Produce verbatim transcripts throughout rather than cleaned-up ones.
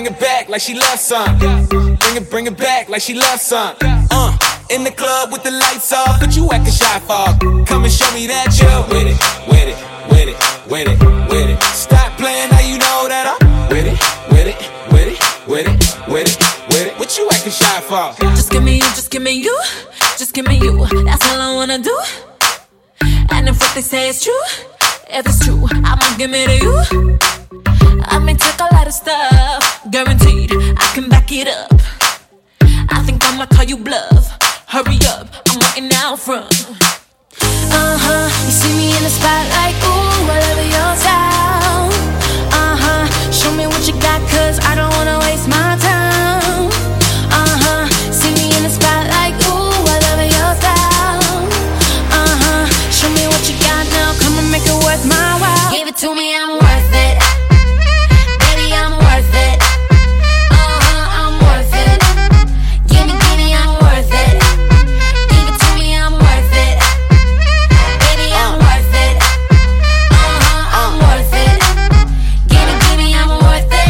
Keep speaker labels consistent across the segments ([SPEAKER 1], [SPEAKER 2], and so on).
[SPEAKER 1] it back like she loves some. Bring it, bring it back like she loves some. Uh, in the club with the lights off, but you acting shy for. Come and show me that you're with it, with it, with it, with it, with it. Stop playing, now you know that I'm with it, with it, with it, with it, with it, with it. What you acting shy for?
[SPEAKER 2] Just give me you, just give me you, just give me you. That's all I wanna do. And if what they say is true, if it's true, I'ma give it to you. I may take a lot of stuff, guaranteed I can back it up. I think I'ma call you bluff. Hurry up, I'm waiting out front. Uh-huh, you see me in the spotlight, ooh, I love your style. Uh-huh, show me what you got, cause I don't wanna waste my time. Uh-huh, see me in the spotlight, ooh, I love your style. Uh-huh, show me what you got now, come and make it worth my while. Give it to me, I'm worth it. Baby, I'm worth it. Uh-huh, I'm worth it. Give me, give me, I'm worth it. Give it to me, I'm worth it. Baby, I'm worth it. Uh-huh, I'm worth it. Give me, give me, I'm worth it.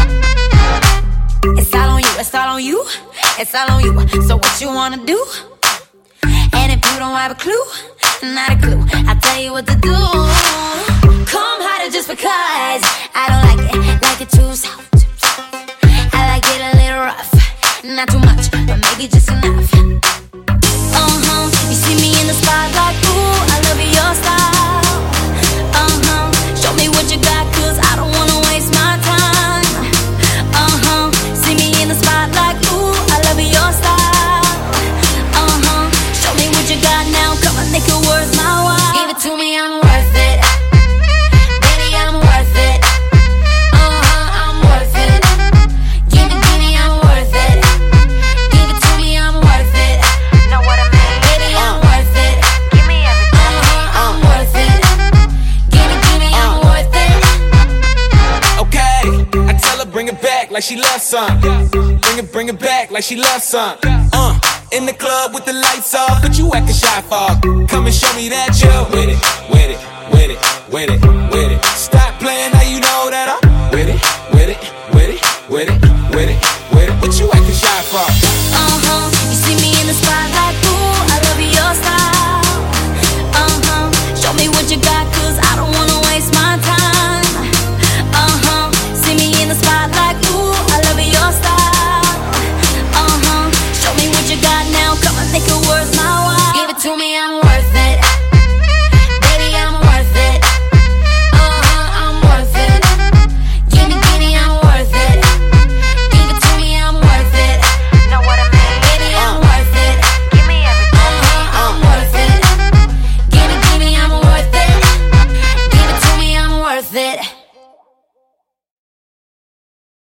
[SPEAKER 2] It's all on you, it's all on you, it's all on you. So what you wanna do? And if you don't have a clue, not a clue, I'll tell you what to do. Come harder just because I don't like it, like it too soft. I like it a little rough, not too much, but maybe just enough. Uh-huh, you see me in the spotlight, ooh, I love your style. Uh-huh, show me what you got, cause I don't wanna waste my time. Uh-huh, see me in the spotlight, ooh, I love your style. Uh-huh, show me what you got now, come on, make it worth my while. Give it to me, I'm worth it. Baby, I'm worth it. Uh-huh, I'm worth it. Give me, give me, I'm worth it. Give it to me, I'm worth it. Know what I mean? Baby, I'm worth it. Give me everything. Uh-huh, I'm worth it. Give me, give me, I'm worth it.
[SPEAKER 1] Okay, I tell her bring it back like she loves some. Bring it, bring it back like she loves some. Uh, in the club with the lights off, but you acting shy for. Come and show me that you're with it, with it, with it, with it, with it. Stop playing, now you know that I'm with it, with it, with it, with it, with it, with it. What you acting shy for?
[SPEAKER 2] Uh-huh, you see me in the spotlight, ooh, I love your style. Uh-huh, show me what you got, cause I don't wanna waste my time. Uh-huh, see me in the spotlight, ooh, I love your style. Uh-huh, show me what you got now, come and make it worth my while. Give it to me, I'm worth it.